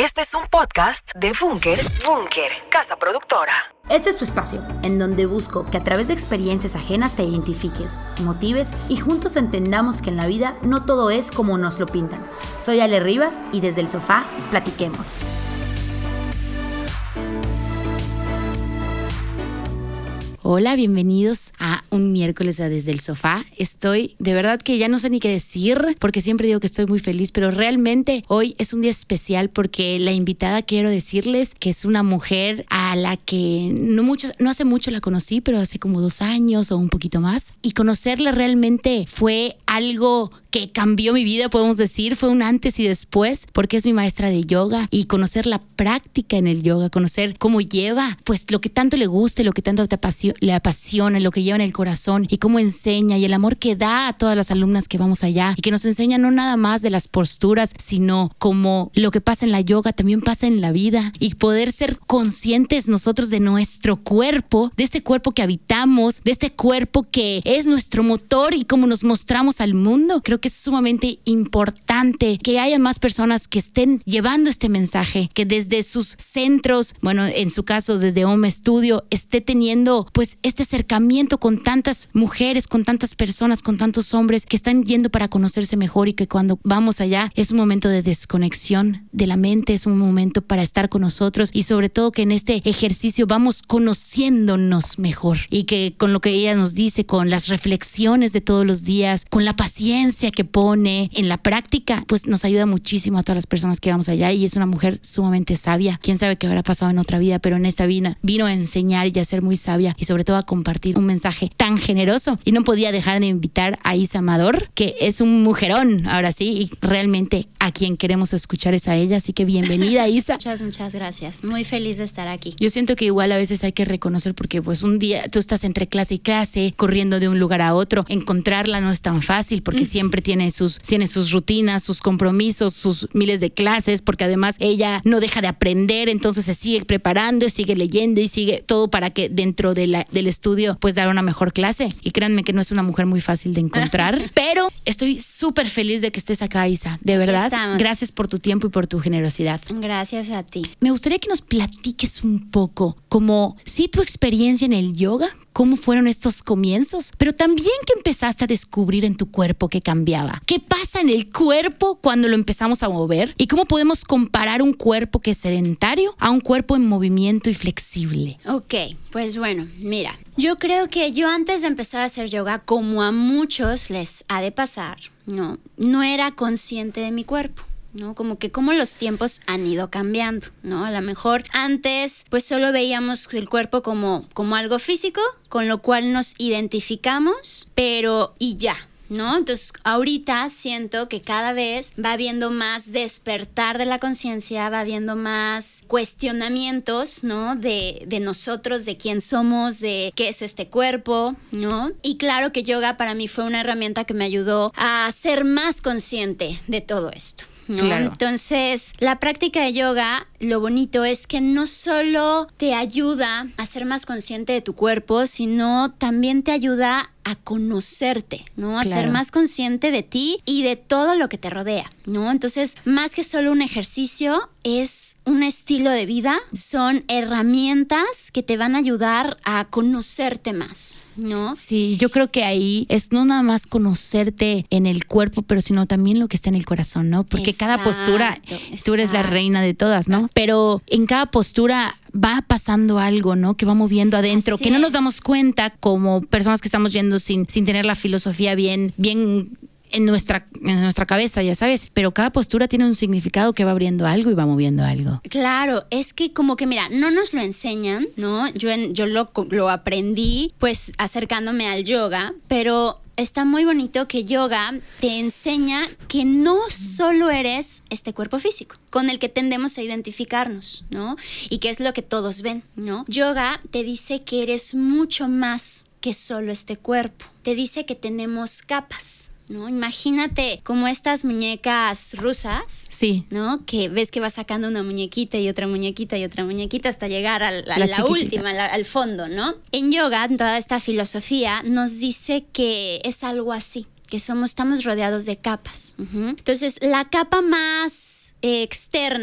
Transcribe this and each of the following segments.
Este es un podcast de Búnker, casa productora. Este es tu espacio, en donde busco que a través de experiencias ajenas te identifiques, motives y juntos entendamos que en la vida no todo es como nos lo pintan. Soy Ale Rivas y desde el sofá platiquemos. Hola, bienvenidos a un miércoles a Desde el Sofá. Estoy, de verdad que ya no sé ni qué decir, porque siempre digo que estoy muy feliz, pero realmente hoy es un día especial porque la invitada, quiero decirles que es una mujer a la que no hace mucho la conocí, pero hace como 2 años o un poquito más. Y conocerla realmente fue algo que cambió mi vida, podemos decir, fue un antes y después, porque es mi maestra de yoga, y conocer la práctica en el yoga, conocer cómo lleva, pues lo que tanto le gusta, lo que tanto le apasiona, lo que lleva en el corazón y cómo enseña y el amor que da a todas las alumnas que vamos allá y que nos enseña no nada más de las posturas, sino como lo que pasa en la yoga también pasa en la vida, y poder ser conscientes nosotros de nuestro cuerpo, de este cuerpo que habitamos, de este cuerpo que es nuestro motor y cómo nos mostramos al mundo. Creo que es sumamente importante que haya más personas que estén llevando este mensaje, que desde sus centros, bueno, en su caso desde Home Studio, esté teniendo pues este acercamiento con tantas mujeres, con tantas personas, con tantos hombres que están yendo para conocerse mejor, y que cuando vamos allá es un momento de desconexión de la mente, es un momento para estar con nosotros, y sobre todo que en este ejercicio vamos conociéndonos mejor, y que con lo que ella nos dice, con las reflexiones de todos los días, con la paciencia que pone en la práctica, pues nos ayuda muchísimo a todas las personas que vamos allá. Y es una mujer sumamente sabia. Quién sabe qué habrá pasado en otra vida, pero en esta vino a enseñar y a ser muy sabia, y sobre todo a compartir un mensaje tan generoso. Y no podía dejar de invitar a Isa Amador, que es un mujerón, ahora sí, y realmente a quien queremos escuchar es a ella. Así que bienvenida, Isa. Muchas gracias. Muy feliz de estar aquí. Yo siento que igual a veces hay que reconocer, porque pues un día tú estás entre clase y clase, corriendo de un lugar a otro. Encontrarla no es tan fácil, porque siempre tiene sus rutinas, sus compromisos, sus miles de clases, porque además ella no deja de aprender, entonces se sigue preparando, sigue leyendo y sigue todo para que dentro del estudio pues dar una mejor clase. Y créanme que no es una mujer muy fácil de encontrar, pero estoy súper feliz de que estés acá, Isa, de verdad. Gracias por tu tiempo y por tu generosidad. Gracias a ti. Me gustaría que nos platiques un poco como si tu experiencia en el yoga, cómo fueron estos comienzos, pero también que empezaste a descubrir en tu cuerpo que cambiaba. ¿Qué pasa en el cuerpo cuando lo empezamos a mover? ¿Y cómo podemos comparar un cuerpo que es sedentario a un cuerpo en movimiento y flexible? Ok, pues bueno, mira, yo creo que yo antes de empezar a hacer yoga, como a muchos les ha de pasar, no era consciente de mi cuerpo, ¿no? Como los tiempos han ido cambiando, ¿no? A lo mejor antes pues solo veíamos el cuerpo como algo físico, con lo cual nos identificamos, pero y ya, ¿no? Entonces ahorita siento que cada vez va habiendo más despertar de la conciencia, va habiendo más cuestionamientos, ¿no? De nosotros, de quién somos, de qué es este cuerpo, ¿no? Y claro que yoga para mí fue una herramienta que me ayudó a ser más consciente de todo esto, ¿no? Claro. Entonces, la práctica de yoga, lo bonito es que no solo te ayuda a ser más consciente de tu cuerpo, sino también te ayuda a conocerte, ¿no? A ser más consciente de ti y de todo lo que te rodea, ¿no? Entonces, más que solo un ejercicio, es un estilo de vida, son herramientas que te van a ayudar a conocerte más, ¿no? Sí, yo creo que ahí es no nada más conocerte en el cuerpo, pero sino también lo que está en el corazón, ¿no? Porque cada postura, tú eres la reina de todas, ¿no? Pero en cada postura va pasando algo, ¿no? Que va moviendo adentro, que no nos damos cuenta como personas que estamos yendo sin tener la filosofía bien en nuestra cabeza, ya sabes, pero cada postura tiene un significado que va abriendo algo y va moviendo algo. Claro, es que como que mira, no nos lo enseñan, ¿no? Yo lo aprendí pues acercándome al yoga, pero está muy bonito que yoga te enseña que no solo eres este cuerpo físico con el que tendemos a identificarnos, ¿no? Y que es lo que todos ven, ¿no? Yoga te dice que eres mucho más que solo este cuerpo. Te dice que tenemos capas, ¿no? Imagínate como estas muñecas rusas, sí, ¿no? Que ves que vas sacando una muñequita y otra muñequita y otra muñequita hasta llegar a la última, al fondo, ¿no? En yoga, toda esta filosofía nos dice que es algo así, que estamos rodeados de capas. Entonces, la capa más externa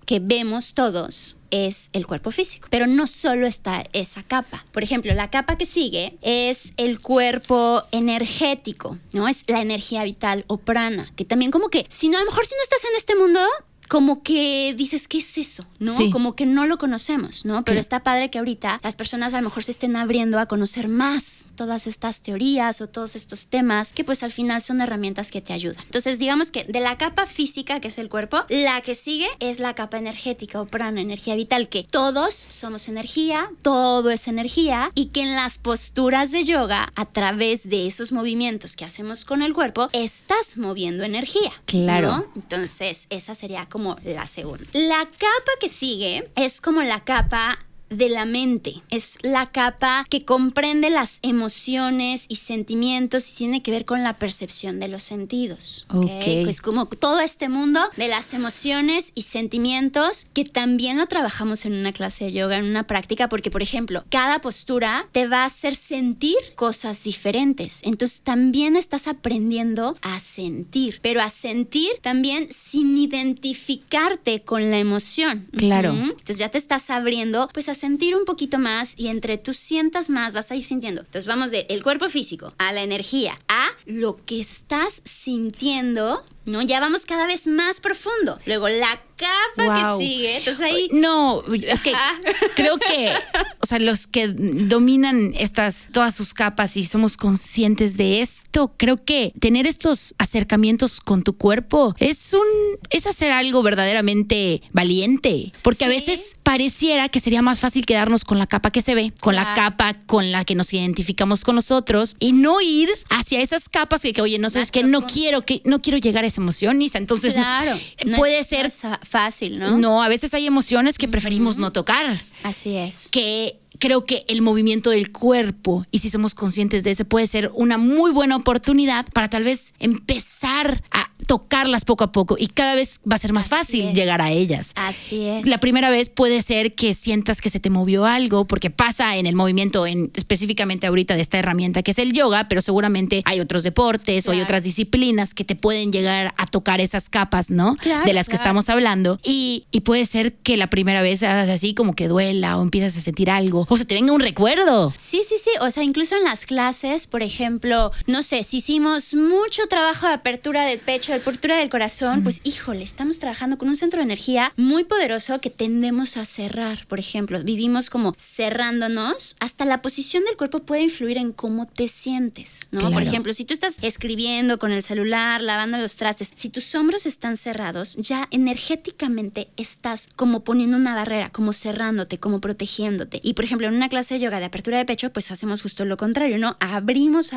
que vemos todos es el cuerpo físico, pero no solo está esa capa. Por ejemplo, la capa que sigue es el cuerpo energético, ¿no? Es la energía vital o prana, que también como que, a lo mejor si no estás en este mundo, como que dices, ¿qué es eso? ¿No? Sí. Como que no lo conocemos, ¿no? Pero Sí. está padre que ahorita las personas a lo mejor se estén abriendo a conocer más todas estas teorías o todos estos temas que pues al final son herramientas que te ayudan. Entonces digamos que de la capa física, que es el cuerpo, la que sigue es la capa energética o prana, energía vital, que todos somos energía, todo es energía, y que en las posturas de yoga, a través de esos movimientos que hacemos con el cuerpo, estás moviendo energía. Claro. ¿No? Entonces esa sería como la segunda. La capa que sigue es como la capa de la mente. Es la capa que comprende las emociones y sentimientos y tiene que ver con la percepción de los sentidos. Ok. Es como todo este mundo de las emociones y sentimientos, que también lo trabajamos en una clase de yoga, en una práctica, porque por ejemplo, cada postura te va a hacer sentir cosas diferentes. Entonces también estás aprendiendo a sentir, pero a sentir también sin identificarte con la emoción. Claro. Entonces ya te estás abriendo pues a sentir un poquito más, y entre tú sientas más vas a ir sintiendo. Entonces vamos del cuerpo físico a la energía, a lo que estás sintiendo, ¿no? Ya vamos cada vez más profundo. Luego la capa Wow. que sigue, entonces ahí... No, es que creo que, o sea, los que dominan todas sus capas y somos conscientes de esto, creo que tener estos acercamientos con tu cuerpo es hacer algo verdaderamente valiente, porque a Sí. veces pareciera que sería más fácil quedarnos con la capa que se ve, con la Claro. capa con la que nos identificamos con nosotros, y no ir hacia esas capas que oye, no sabes Más que no profundas. quiero llegar a esa emoción, Isa. Entonces, Claro. No puede es- ser no es fácil, ¿no? no, a veces hay emociones que preferimos no tocar, Así es. que creo que el movimiento del cuerpo, y si somos conscientes de eso, puede ser una muy buena oportunidad para tal vez empezar a tocarlas poco a poco, y cada vez va a ser más Así fácil es. llegar a ellas. Así es. La primera vez puede ser que sientas que se te movió algo, porque pasa en el movimiento, específicamente ahorita de esta herramienta que es el yoga, pero seguramente hay otros deportes o hay Claro. otras disciplinas que te pueden llegar a tocar esas capas, ¿no? Claro, de las que claro. estamos hablando. Y puede ser que la primera vez hagas así como que duela o empiezas a sentir algo, o se te venga un recuerdo. Sí. O sea, incluso en las clases, por ejemplo, no sé, si hicimos mucho trabajo de apertura del pecho, de apertura del corazón, pues híjole, estamos trabajando con un centro de energía muy poderoso que tendemos a cerrar. Por ejemplo, vivimos como cerrándonos. Hasta la posición del cuerpo puede influir en cómo te sientes, ¿no? Claro. Por ejemplo, si tú estás escribiendo con el celular, lavando los trastes, si tus hombros están cerrados, ya energéticamente estás como poniendo una barrera, como cerrándote, como protegiéndote. Y por ejemplo, en una clase de yoga de apertura de pecho, pues hacemos justo lo contrario, ¿no? Abrimos,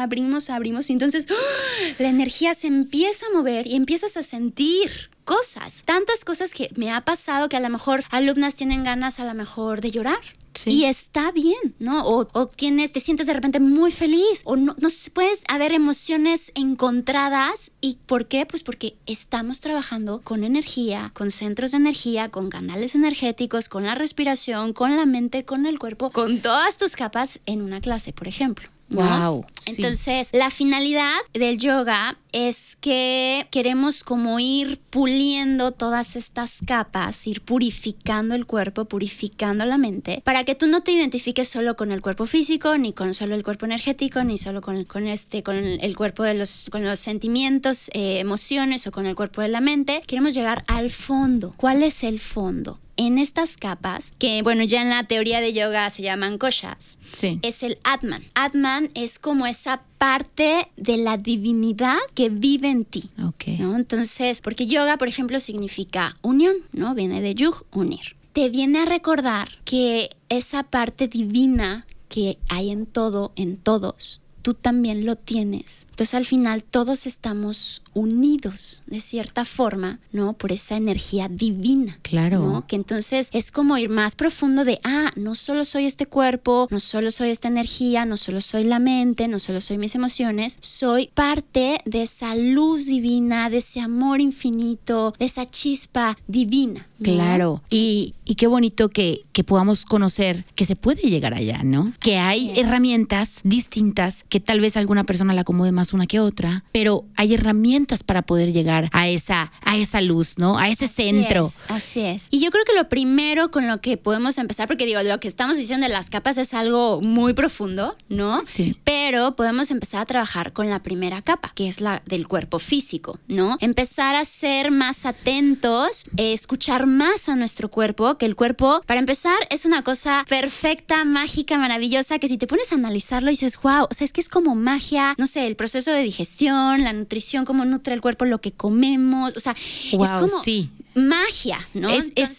y entonces la energía se empieza a mover y empiezas a sentir cosas, tantas cosas que me ha pasado que a lo mejor alumnas tienen ganas a lo mejor de llorar. Sí. Y está bien, ¿no? O te sientes de repente muy feliz, o no puedes haber emociones encontradas. ¿Y por qué? Pues porque estamos trabajando con energía, con centros de energía, con canales energéticos, con la respiración, con la mente, con el cuerpo, con todas tus capas en una clase, por ejemplo, ¿no? Wow, sí. Entonces, la finalidad del yoga es que queremos como ir puliendo todas estas capas, ir purificando el cuerpo, purificando la mente, para que tú no te identifiques solo con el cuerpo físico, ni con solo el cuerpo energético, ni solo con el cuerpo con los sentimientos, emociones, o con el cuerpo de la mente. Queremos llegar al fondo. ¿Cuál es el fondo? En estas capas, que bueno, ya en la teoría de yoga se llaman koshas, Sí. es el Atman. Atman es como esa parte de la divinidad que vive en ti, Ok. ¿no? Entonces, porque yoga, por ejemplo, significa unión, ¿no? Viene de yug, unir. Te viene a recordar que esa parte divina que hay en todo, en todos, tú también lo tienes. Entonces, al final, todos estamos unidos de cierta forma, ¿no? Por esa energía divina. Claro. ¿No? Que entonces es como ir más profundo de, no solo soy este cuerpo, no solo soy esta energía, no solo soy la mente, no solo soy mis emociones, soy parte de esa luz divina, de ese amor infinito, de esa chispa divina, ¿no? Claro. Y qué bonito que podamos conocer que se puede llegar allá, ¿no? Que hay Así es. herramientas distintas que que tal vez alguna persona la acomode más una que otra, pero hay herramientas para poder llegar a esa luz, ¿no? A ese centro. Así es. Y yo creo que lo primero con lo que podemos empezar, porque digo, lo que estamos diciendo de las capas es algo muy profundo, ¿no? Sí. Pero podemos empezar a trabajar con la primera capa, que es la del cuerpo físico, ¿no? Empezar a ser más atentos, escuchar más a nuestro cuerpo, que el cuerpo, para empezar, es una cosa perfecta, mágica, maravillosa, que si te pones a analizarlo dices, wow, o sea, es que es como magia, no sé, el proceso de digestión, la nutrición, cómo nutre el cuerpo, lo que comemos, o sea, wow, es como sí. magia, ¿no?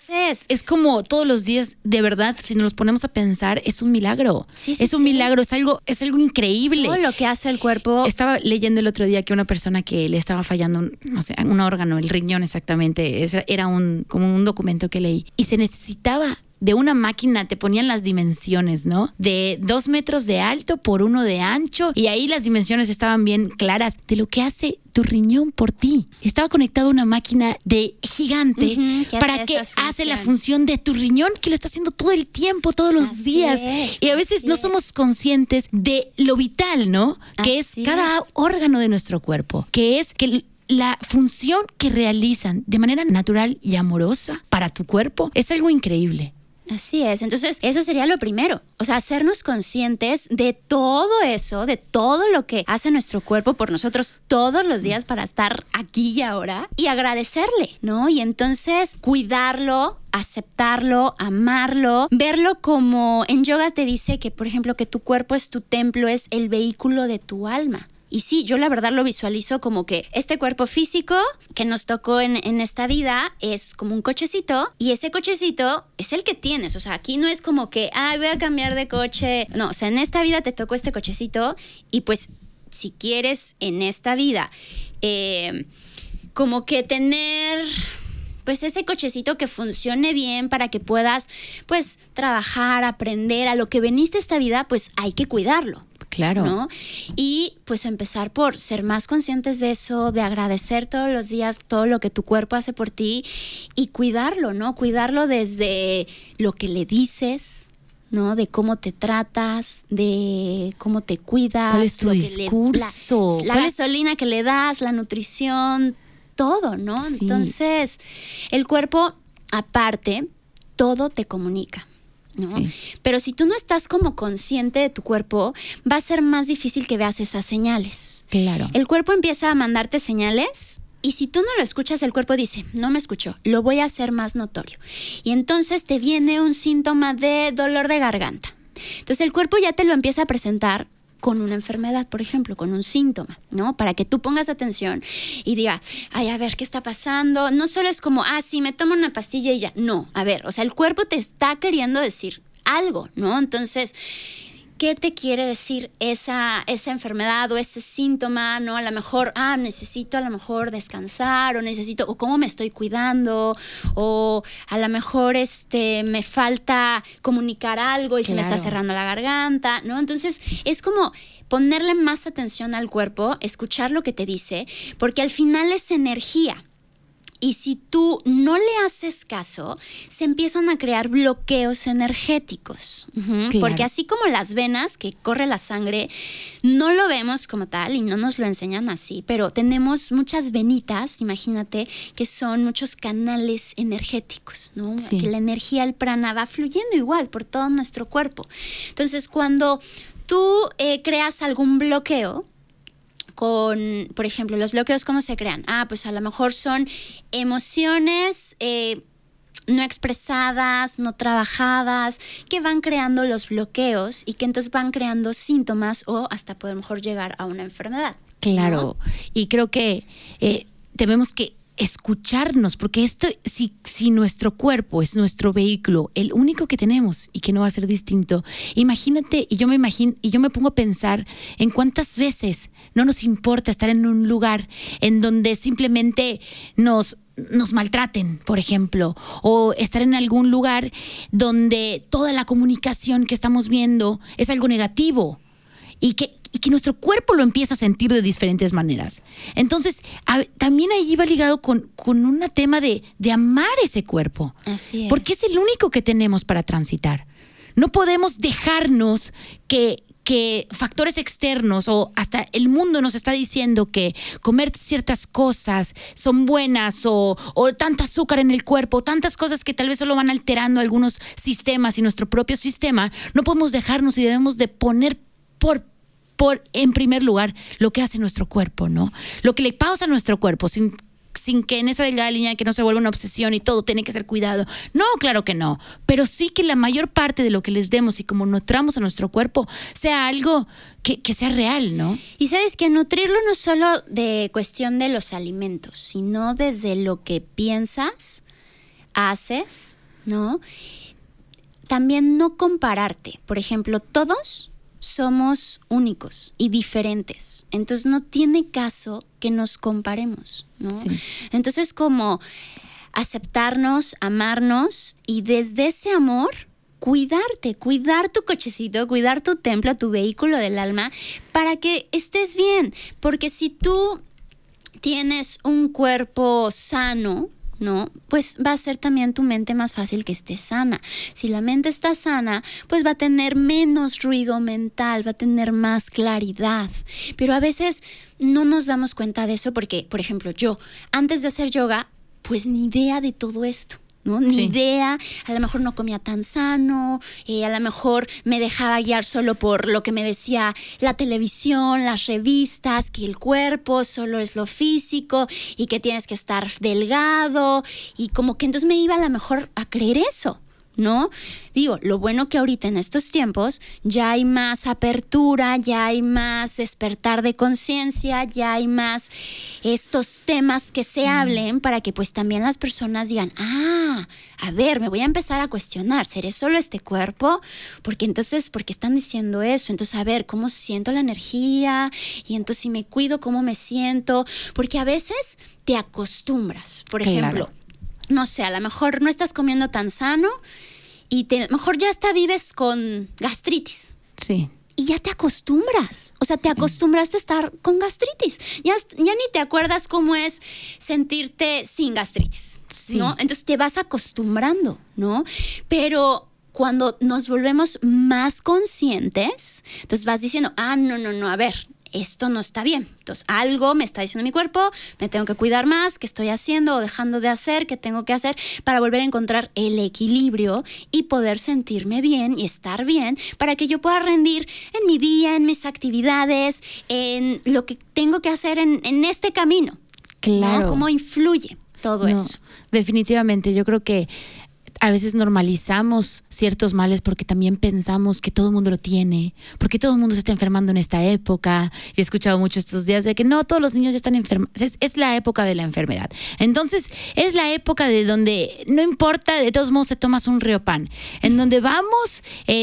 Es como todos los días, de verdad, si nos los ponemos a pensar, es un milagro. Sí, es un milagro, es algo increíble. Todo lo que hace el cuerpo. Estaba leyendo el otro día que una persona que le estaba fallando, no sé, un órgano, el riñón exactamente, era como un documento que leí, y se necesitaba de una máquina, te ponían las dimensiones, ¿no? De 2 metros de alto por 1 de ancho, y ahí las dimensiones estaban bien claras de lo que hace tu riñón por ti. Estaba conectado a una máquina de gigante para que hace la función de tu riñón, que lo está haciendo todo el tiempo, todos los días. Y a veces no somos conscientes de lo vital, ¿no? Que es cada órgano de nuestro cuerpo, que es que la función que realizan de manera natural y amorosa para tu cuerpo es algo increíble. Así es, entonces eso sería lo primero, o sea, hacernos conscientes de todo eso, de todo lo que hace nuestro cuerpo por nosotros todos los días para estar aquí y ahora y agradecerle, ¿no? Y entonces cuidarlo, aceptarlo, amarlo, verlo como en yoga te dice que, por ejemplo, que tu cuerpo es tu templo, es el vehículo de tu alma. Y sí, yo la verdad lo visualizo como que este cuerpo físico que nos tocó en esta vida es como un cochecito, y ese cochecito es el que tienes. O sea, aquí no es como que, voy a cambiar de coche. No, o sea, en esta vida te tocó este cochecito, y pues si quieres en esta vida como que tener pues ese cochecito que funcione bien para que puedas pues trabajar, aprender a lo que veniste esta vida, pues hay que cuidarlo. Claro. ¿No? Y pues empezar por ser más conscientes de eso, de agradecer todos los días todo lo que tu cuerpo hace por ti y cuidarlo, ¿no? Cuidarlo desde lo que le dices, ¿no? De cómo te tratas, de cómo te cuidas. ¿Cuál es tu discurso? La gasolina que le das, la nutrición, todo, ¿no? Sí. Entonces, el cuerpo, aparte, todo te comunica, ¿no? Sí. Pero si tú no estás como consciente de tu cuerpo, va a ser más difícil que veas esas señales. Claro. El cuerpo empieza a mandarte señales, y si tú no lo escuchas, el cuerpo dice, no me escuchó, lo voy a hacer más notorio. Y entonces te viene un síntoma de dolor de garganta. Entonces el cuerpo ya te lo empieza a presentar con una enfermedad, por ejemplo, con un síntoma, ¿no? Para que tú pongas atención y digas, a ver, ¿qué está pasando? No solo es como, sí, me tomo una pastilla y ya. No, a ver, o sea, el cuerpo te está queriendo decir algo, ¿no? Entonces, ¿qué te quiere decir esa enfermedad o ese síntoma? ¿No? A lo mejor, necesito a lo mejor descansar, o cómo me estoy cuidando, o a lo mejor me falta comunicar algo y se me está cerrando la garganta, ¿no? Entonces, es como ponerle más atención al cuerpo, escuchar lo que te dice, porque al final es energía. Y si tú no le haces caso, se empiezan a crear bloqueos energéticos. Claro. Porque así como las venas, que corre la sangre, no lo vemos como tal y no nos lo enseñan así, pero tenemos muchas venitas, imagínate, que son muchos canales energéticos, ¿no? Sí. Que la energía, el prana, va fluyendo igual por todo nuestro cuerpo. Entonces, cuando tú creas algún bloqueo, por ejemplo, los bloqueos, ¿cómo se crean? Pues a lo mejor son emociones no expresadas, no trabajadas, que van creando los bloqueos y que entonces van creando síntomas o hasta puede a lo mejor llegar a una enfermedad. Claro, ¿no? Y creo que tenemos que escucharnos, porque si nuestro cuerpo es nuestro vehículo, el único que tenemos y que no va a ser distinto, imagínate, y yo me pongo a pensar en cuántas veces no nos importa estar en un lugar en donde simplemente nos maltraten, por ejemplo, o estar en algún lugar donde toda la comunicación que estamos viendo es algo negativo y que nuestro cuerpo lo empieza a sentir de diferentes maneras. Entonces, también ahí va ligado con un tema de amar ese cuerpo. Así es. Porque es el único que tenemos para transitar. No podemos dejarnos que que factores externos o hasta el mundo nos está diciendo que comer ciertas cosas son buenas o tanta azúcar en el cuerpo, tantas cosas que tal vez solo van alterando algunos sistemas y nuestro propio sistema, no podemos dejarnos y debemos de poner en primer lugar lo que hace nuestro cuerpo, ¿no? Lo que le pausa a nuestro cuerpo sin que en esa delgada línea que no se vuelva una obsesión y todo tiene que ser cuidado. No, claro que no. Pero sí que la mayor parte de lo que les demos y como nutramos a nuestro cuerpo sea algo que sea real, ¿no? Y sabes que nutrirlo no es solo de cuestión de los alimentos, sino desde lo que piensas, haces, ¿no? También no compararte. Por ejemplo, todos somos únicos y diferentes. Entonces no tiene caso que nos comparemos, ¿no? Sí. Entonces como aceptarnos, amarnos y desde ese amor cuidarte, cuidar tu cochecito, cuidar tu templo, tu vehículo del alma para que estés bien. Porque si tú tienes un cuerpo sano, ¿no? Pues va a ser también tu mente más fácil que esté sana. Si la mente está sana, pues va a tener menos ruido mental, va a tener más claridad. Pero a veces no nos damos cuenta de eso porque, por ejemplo, yo, antes de hacer yoga, pues ni idea de todo esto, ¿no? Ni idea, a lo mejor no comía tan sano, a lo mejor me dejaba guiar solo por lo que me decía la televisión, las revistas, que el cuerpo solo es lo físico y que tienes que estar delgado y como que entonces me iba a lo mejor a creer eso, ¿no? Digo, lo bueno que ahorita en estos tiempos ya hay más apertura, ya hay más despertar de conciencia, ya hay más estos temas que se hablen para que pues también las personas digan, a ver, me voy a empezar a cuestionar, ¿seré solo este cuerpo? Porque entonces, ¿por qué están diciendo eso? Entonces, a ver, ¿cómo siento la energía? Y entonces, si me cuido, ¿cómo me siento? Porque a veces te acostumbras, por ejemplo, no sé, a lo mejor no estás comiendo tan sano y a lo mejor ya hasta vives con gastritis. Sí. Y ya te acostumbras. O sea, te acostumbraste a estar con gastritis. Ya ni te acuerdas cómo es sentirte sin gastritis, ¿no? Entonces te vas acostumbrando, ¿no? Pero cuando nos volvemos más conscientes, entonces vas diciendo, no, a ver, esto no está bien. Entonces, algo me está diciendo mi cuerpo, me tengo que cuidar más, qué estoy haciendo o dejando de hacer, qué tengo que hacer para volver a encontrar el equilibrio y poder sentirme bien y estar bien para que yo pueda rendir en mi día, en mis actividades, en lo que tengo que hacer en este camino. Claro. ¿No? ¿Cómo influye todo eso? Definitivamente, yo creo que a veces normalizamos ciertos males porque también pensamos que todo el mundo lo tiene, porque todo el mundo se está enfermando en esta época. He escuchado mucho estos días de que no, todos los niños ya están enfermos. Es la época de la enfermedad. Entonces, es la época de donde no importa, de todos modos te tomas un Riopan. En donde vamos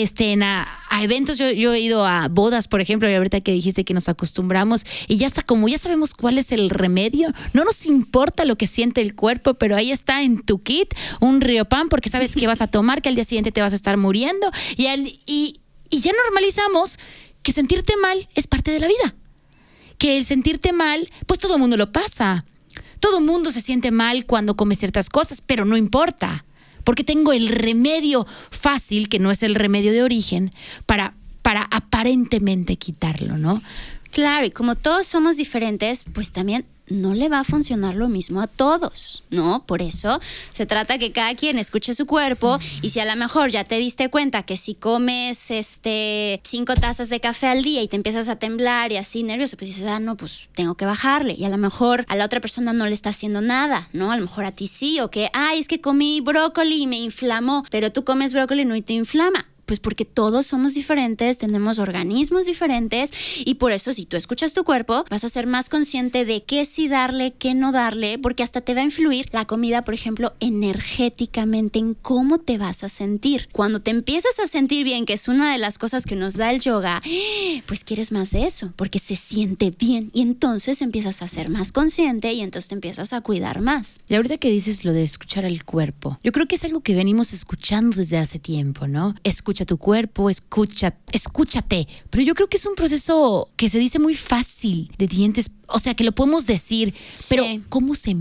a eventos, yo he ido a bodas, por ejemplo, y ahorita que dijiste que nos acostumbramos y ya está, como ya sabemos cuál es el remedio, no nos importa lo que siente el cuerpo, pero ahí está en tu kit un Riopan porque sabes que vas a tomar, que al día siguiente te vas a estar muriendo y ya normalizamos que sentirte mal es parte de la vida. Que el sentirte mal, pues todo el mundo lo pasa. Todo el mundo se siente mal cuando come ciertas cosas, pero no importa. Porque tengo el remedio fácil, que no es el remedio de origen, para aparentemente quitarlo, ¿no? Claro, y como todos somos diferentes, pues también no le va a funcionar lo mismo a todos, ¿no? Por eso se trata que cada quien escuche su cuerpo y si a lo mejor ya te diste cuenta que si comes 5 tazas de café al día y te empiezas a temblar y así nervioso, pues dices, no, pues tengo que bajarle. Y a lo mejor a la otra persona no le está haciendo nada, ¿no? A lo mejor a ti sí, o que, es que comí brócoli y me inflamó, pero tú comes brócoli y no te inflama. Pues porque todos somos diferentes, tenemos organismos diferentes y por eso si tú escuchas tu cuerpo vas a ser más consciente de qué sí darle, qué no darle, porque hasta te va a influir la comida, por ejemplo, energéticamente en cómo te vas a sentir. Cuando te empiezas a sentir bien, que es una de las cosas que nos da el yoga, pues quieres más de eso, porque se siente bien y entonces empiezas a ser más consciente y entonces te empiezas a cuidar más. Y ahorita que dices lo de escuchar al cuerpo, yo creo que es algo que venimos escuchando desde hace tiempo, ¿no? Escucha tu cuerpo, escúchate. Pero yo creo que es un proceso que se dice muy fácil de dientes, o sea, que lo podemos decir, pero ¿cómo se empieza?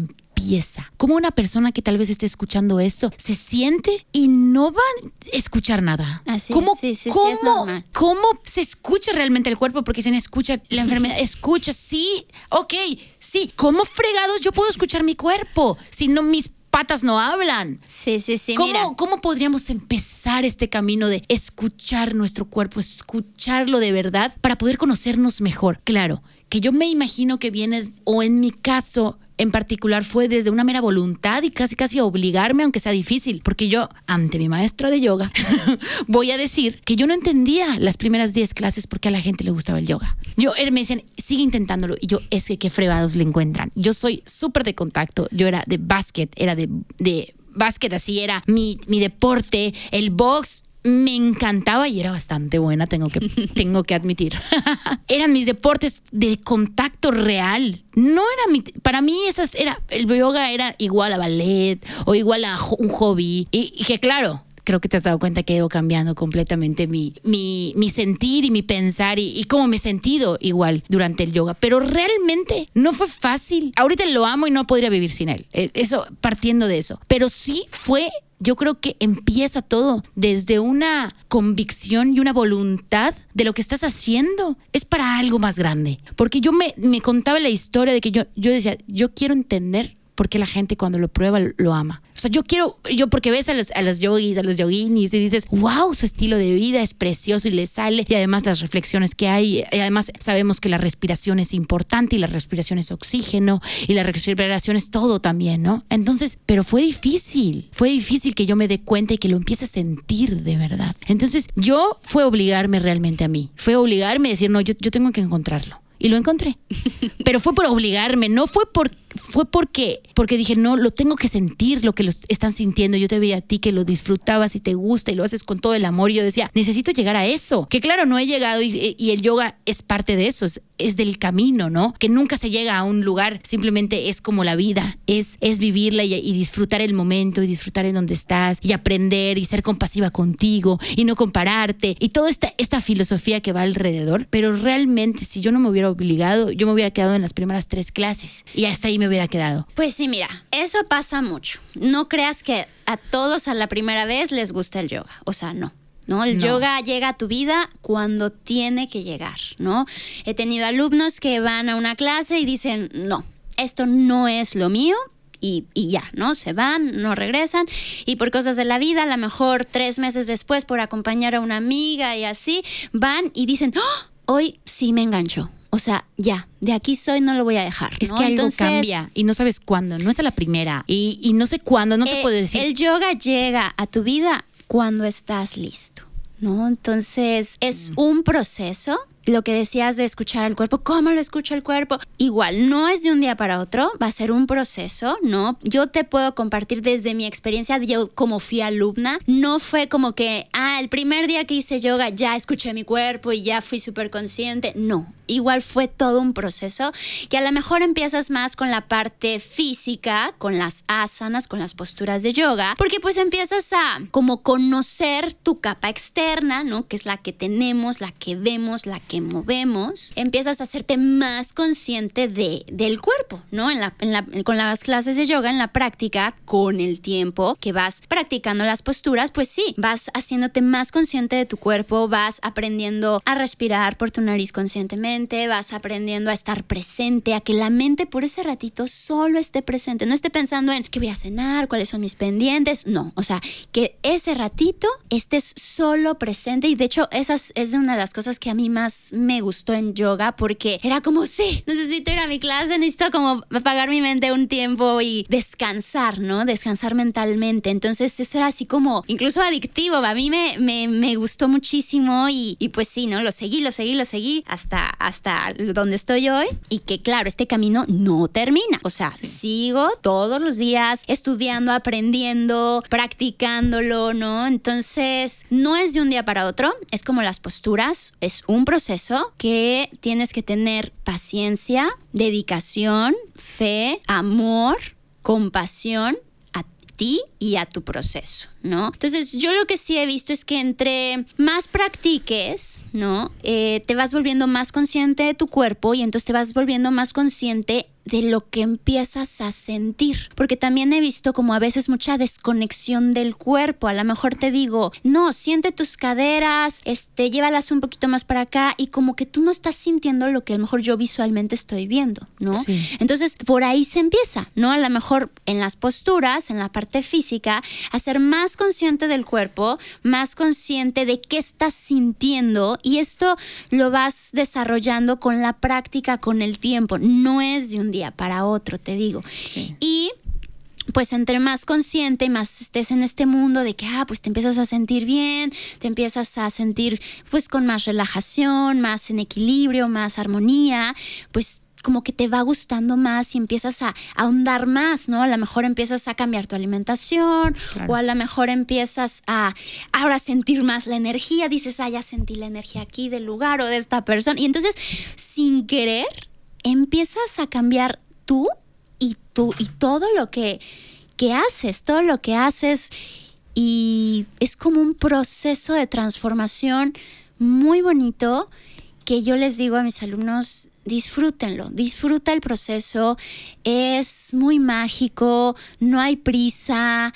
empieza? ¿Cómo una persona que tal vez esté escuchando esto se siente y no va a escuchar nada? Así ¿Cómo, es, sí, cómo, es normal. ¿Cómo se escucha realmente el cuerpo? Porque se escucha la enfermedad, escucha, sí, ok, sí. ¿Cómo fregados yo puedo escuchar mi cuerpo si no mis patas no hablan? Sí, mira. ¿Cómo podríamos empezar este camino de escuchar nuestro cuerpo, escucharlo de verdad para poder conocernos mejor? Claro, que yo me imagino que viene, o en mi caso en particular fue desde una mera voluntad y casi obligarme, aunque sea difícil, porque yo, ante mi maestra de yoga, voy a decir que yo no entendía las primeras 10 clases porque a la gente le gustaba el yoga. Me decían, sigue intentándolo, y yo, es que qué fregados le encuentran. Yo soy súper de contacto, yo era de básquet, básquet, así era mi deporte, el box. Me encantaba y era bastante buena, tengo que admitir. Eran mis deportes de contacto real. No era para mí el yoga era igual a ballet o igual a un hobby. Y que claro, creo que te has dado cuenta que he ido cambiando completamente mi sentir y mi pensar y cómo me he sentido igual durante el yoga. Pero realmente no fue fácil. Ahorita lo amo y no podría vivir sin él. Eso, partiendo de eso. Pero sí fue... Yo creo que empieza todo desde una convicción y una voluntad de lo que estás haciendo. Es para algo más grande. Porque yo me contaba la historia de que yo decía, yo quiero entender por qué la gente cuando lo prueba lo ama. O sea, porque ves a los yogis, a los yoginis y dices, wow, su estilo de vida es precioso y le sale. Y además las reflexiones que hay. Y además sabemos que la respiración es importante y la respiración es oxígeno y la respiración es todo también, ¿no? Entonces, pero fue difícil que yo me dé cuenta y que lo empiece a sentir de verdad. Entonces, fue obligarme realmente a mí. Fue obligarme a decir, no, yo tengo que encontrarlo. Y lo encontré. Pero fue por obligarme, no fue porque dije, no, lo tengo que sentir, lo que lo están sintiendo. Yo te veía a ti que lo disfrutabas y te gusta y lo haces con todo el amor. Y yo decía, necesito llegar a eso. Que claro, no he llegado y el yoga es parte de eso, es del camino, ¿no? Que nunca se llega a un lugar, simplemente es como la vida, es vivirla y disfrutar el momento y disfrutar en donde estás y aprender y ser compasiva contigo y no compararte y toda esta filosofía que va alrededor. Pero realmente, si yo no me hubiera obligado, yo me hubiera quedado en las primeras 3 clases y hasta ahí me hubiera quedado. Pues sí, mira, eso pasa mucho. No creas que a todos a la primera vez les gusta el yoga. O sea, no. ¿No? El yoga llega a tu vida cuando tiene que llegar, ¿no? He tenido alumnos que van a una clase y dicen, no, esto no es lo mío. Y ya, ¿no? Se van, no regresan y por cosas de la vida, a lo mejor 3 meses después por acompañar a una amiga y así, van y dicen, ¡oh! Hoy sí me enganchó. O sea, ya, de aquí soy, no lo voy a dejar, ¿no? Es que algo cambia y no sabes cuándo, no es a la primera y no sé cuándo, no te puedo decir. El yoga llega a tu vida cuando estás listo, ¿no? Entonces, es un proceso. Lo que decías de escuchar al cuerpo, ¿cómo lo escucha el cuerpo? Igual, no es de un día para otro, va a ser un proceso, ¿no? Yo te puedo compartir desde mi experiencia, yo como fui alumna, no fue como que, el primer día que hice yoga ya escuché mi cuerpo y ya fui súper consciente. No, igual fue todo un proceso que a lo mejor empiezas más con la parte física, con las asanas, con las posturas de yoga, porque pues empiezas a como conocer tu capa externa, ¿no? Que es la que tenemos, la que vemos, la que movemos, empiezas a hacerte más consciente del cuerpo, ¿no? Con las clases de yoga, en la práctica, con el tiempo que vas practicando las posturas, pues sí, vas haciéndote más consciente de tu cuerpo, vas aprendiendo a respirar por tu nariz conscientemente, vas aprendiendo a estar presente, a que la mente por ese ratito solo esté presente, no esté pensando en qué voy a cenar, cuáles son mis pendientes, no, o sea, que ese ratito estés solo presente y de hecho esa es una de las cosas que a mí más me gustó en yoga porque era como, sí, necesito ir a mi clase, necesito como apagar mi mente un tiempo y descansar, ¿no? Descansar mentalmente. Entonces eso era así como incluso adictivo. A mí me gustó muchísimo y pues sí, ¿no? Lo seguí hasta donde estoy hoy y que claro, este camino no termina. O sea, sigo todos los días estudiando, aprendiendo, practicándolo, ¿no? Entonces no es de un día para otro, es como las posturas, es un proceso que tienes que tener paciencia, dedicación, fe, amor, compasión a ti y a tu proceso, ¿no? Entonces, yo lo que sí he visto es que entre más practiques, ¿no? Te vas volviendo más consciente de tu cuerpo y entonces te vas volviendo más consciente de lo que empiezas a sentir, porque también he visto como a veces mucha desconexión del cuerpo. A lo mejor te digo, no, siente tus caderas, llévalas un poquito más para acá, y como que tú no estás sintiendo lo que a lo mejor yo visualmente estoy viendo, ¿no? Sí. Entonces, por ahí se empieza, ¿no? A lo mejor en las posturas, en la parte física, a ser más consciente del cuerpo, más consciente de qué estás sintiendo, y esto lo vas desarrollando con la práctica, con el tiempo. No es de un día para otro, te digo. Sí. Y pues entre más consciente, más estés en este mundo de que, pues te empiezas a sentir bien, te empiezas a sentir pues con más relajación, más en equilibrio, más armonía, pues como que te va gustando más y empiezas a ahondar más, ¿no? A lo mejor empiezas a cambiar tu alimentación, claro, o a lo mejor empiezas a ahora sentir más la energía, dices, ya sentí la energía aquí del lugar o de esta persona, y entonces sin querer empiezas a cambiar tú y todo lo que haces, y es como un proceso de transformación muy bonito que yo les digo a mis alumnos, disfrútenlo, disfruta el proceso, es muy mágico, no hay prisa,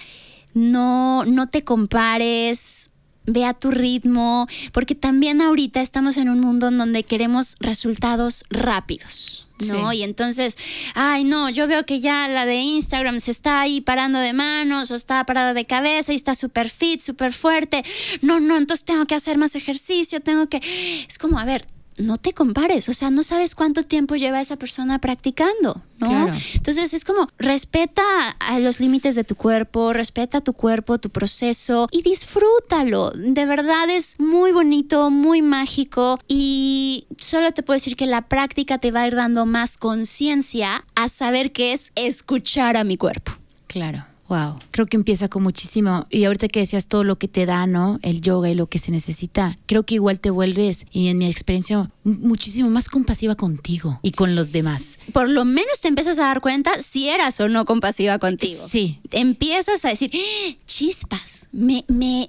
no te compares, ve a tu ritmo, porque también ahorita estamos en un mundo en donde queremos resultados rápidos, ¿no? Sí. Y entonces, no, yo veo que ya la de Instagram se está ahí parando de manos o está parada de cabeza y está súper fit, súper fuerte. No, entonces tengo que hacer más ejercicio, Es como, a ver, no te compares, o sea, no sabes cuánto tiempo lleva esa persona practicando, ¿no? Claro. Entonces es como, respeta a los límites de tu cuerpo, respeta tu cuerpo, tu proceso, y disfrútalo. De verdad es muy bonito, muy mágico, y solo te puedo decir que la práctica te va a ir dando más conciencia a saber qué es escuchar a mi cuerpo. Claro. Wow, creo que empieza con muchísimo, y ahorita que decías todo lo que te da, ¿no? El yoga y lo que se necesita, creo que igual te vuelves, y en mi experiencia, muchísimo más compasiva contigo y con los demás. Por lo menos te empiezas a dar cuenta si eras o no compasiva contigo. Sí. Empiezas a decir, chispas, me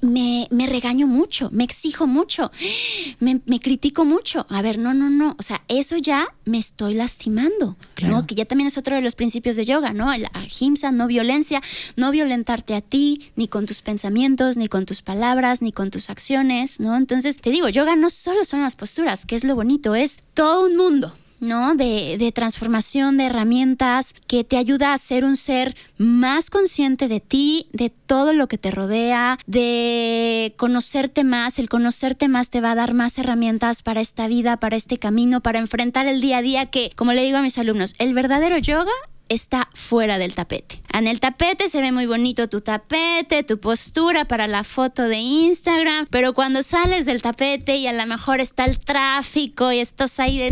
regaño mucho, me exijo mucho, me critico mucho. A ver, no, o sea, eso ya me estoy lastimando, claro, ¿no? Que ya también es otro de los principios de yoga, ¿no? La ahimsa, no violencia. No violentarte a ti, ni con tus pensamientos, ni con tus palabras, ni con tus acciones, ¿no? Entonces, te digo, yoga no solo son las posturas, que es lo bonito, es todo un mundo, ¿no? De transformación, de herramientas que te ayuda a ser un ser más consciente de ti, de todo lo que te rodea, de conocerte más. El conocerte más te va a dar más herramientas para esta vida, para este camino, para enfrentar el día a día, que, como le digo a mis alumnos, el verdadero yoga está fuera del tapete. En el tapete se ve muy bonito tu tapete, tu postura para la foto de Instagram, pero cuando sales del tapete y a lo mejor está el tráfico y estás ahí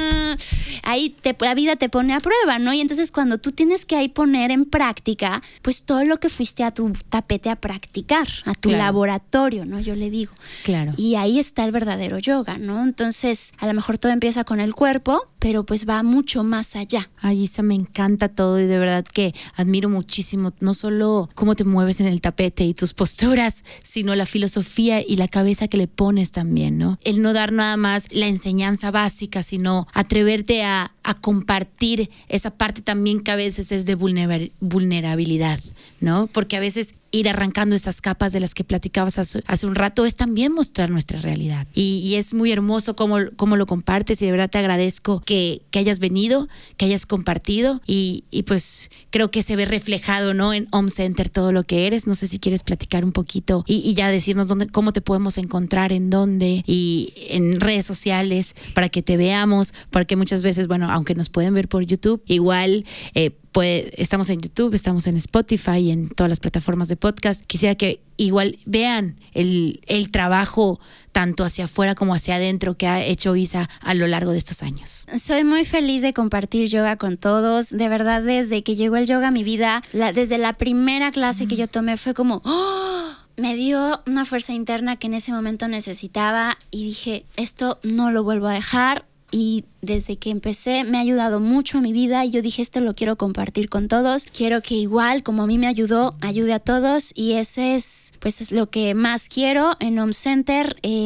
ahí la vida te pone a prueba, ¿no? Y entonces cuando tú tienes que ahí poner en práctica, pues todo lo que fuiste a tu tapete a practicar, a tu laboratorio, ¿no? Yo le digo. Claro. Y ahí está el verdadero yoga, ¿no? Entonces, a lo mejor todo empieza con el cuerpo, pero pues va mucho más allá. Ay, Isa, me encanta todo, y de verdad que admiro muchísimo, no solo cómo te mueves en el tapete y tus posturas, sino la filosofía y la cabeza que le pones también, ¿no? El no dar nada más la enseñanza básica, sino atreverte a compartir esa parte también que a veces es de vulnerabilidad, ¿no? Porque a veces ir arrancando esas capas de las que platicabas hace un rato es también mostrar nuestra realidad. Y es muy hermoso cómo lo compartes, y de verdad te agradezco que hayas venido, que hayas compartido, y pues creo que se ve reflejado, ¿no? En Om Center todo lo que eres. No sé si quieres platicar un poquito y ya decirnos cómo te podemos encontrar, en dónde, y en redes sociales para que te veamos, porque muchas veces, bueno, aunque nos pueden ver por YouTube, igual estamos en YouTube, estamos en Spotify y en todas las plataformas de podcast. Quisiera que igual vean el trabajo tanto hacia afuera como hacia adentro que ha hecho Isa a lo largo de estos años. Soy muy feliz de compartir yoga con todos. De verdad, desde que llegó el yoga a mi vida, desde la primera clase que yo tomé fue como... me dio una fuerza interna que en ese momento necesitaba, y dije, esto no lo vuelvo a dejar. Y desde que empecé me ha ayudado mucho a mi vida, y yo dije, esto lo quiero compartir con todos. Quiero que igual como a mí me ayudó, ayude a todos, y ese es lo que más quiero en Om Center, que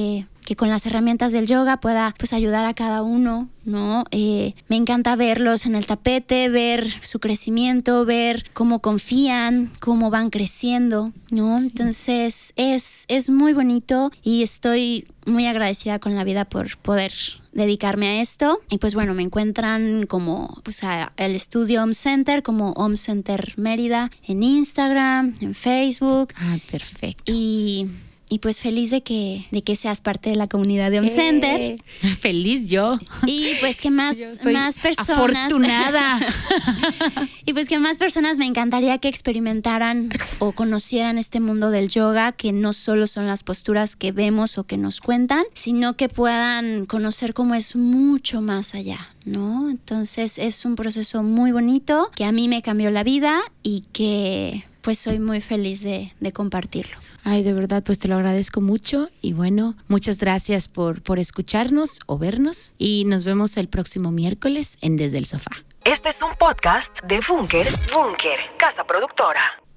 que con las herramientas del yoga pueda pues ayudar a cada uno, ¿no? Me encanta verlos en el tapete, ver su crecimiento, ver cómo confían, cómo van creciendo, ¿no? Sí. Entonces es muy bonito y estoy muy agradecida con la vida por poder dedicarme a esto. Y pues bueno, me encuentran como pues el estudio Om Center, como Om Center Mérida, en Instagram, en Facebook. Ah, perfecto. Y pues feliz de que seas parte de la comunidad de Om Center. Feliz yo. Y pues que más personas. Afortunada. Y pues que más personas me encantaría que experimentaran o conocieran este mundo del yoga, que no solo son las posturas que vemos o que nos cuentan, sino que puedan conocer cómo es mucho más allá, ¿no? Entonces es un proceso muy bonito que a mí me cambió la vida y que pues soy muy feliz de compartirlo. Ay, de verdad, pues te lo agradezco mucho y bueno, muchas gracias por escucharnos o vernos y nos vemos el próximo miércoles en Desde el Sofá. Este es un podcast de Búnker, Casa Productora.